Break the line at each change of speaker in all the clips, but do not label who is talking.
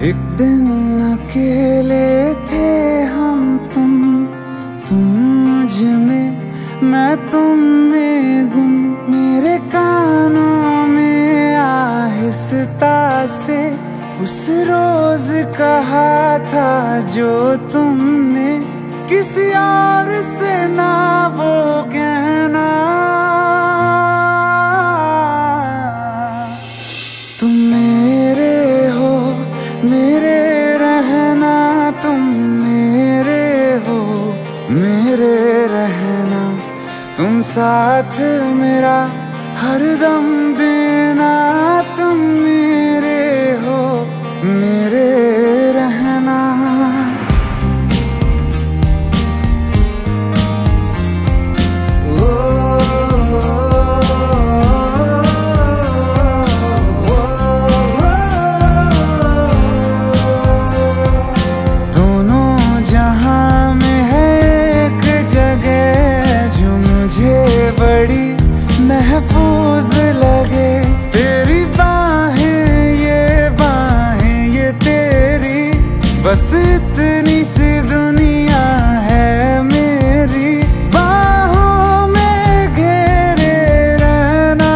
एक दिन अकेले थे हम तुम मुझ में, मैं तुम में गुम। मेरे कानों में आहिस्ता से उस रोज कहा था जो तुमने किसी और से ना वो कहना। तुम मेरे हो, मेरे रहना, तुम मेरे हो, मेरे रहना। तुम साथ मेरा हरदम देना, तुम मेरे हो, मेरे रहना। दोनों जहां में है एक जगह जो मुझे बड़ी महफूज लगे। तेरी बाहें ये तेरी, बस इतनी सी दुनिया है मेरी। बाहों में घेरे रहना,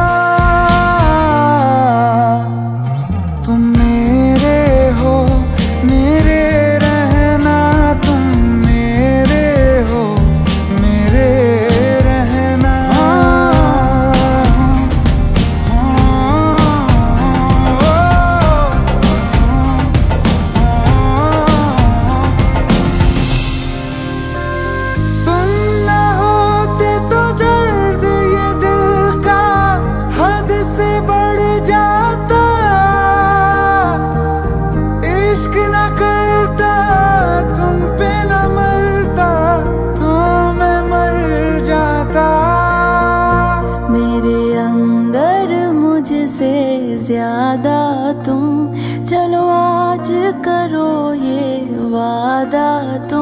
तुम मेरे हो, मेरे रहना, तुम मेरे हो, मेरे रहना। तुम न होते तो दर्द ये दिल का हद से बढ़ जाता। इश्क न करता, तुम पे न मरता, तो मैं मर जाता।
मेरे अंदर मुझसे ज्यादा तुम, चलो आज करो ये वादा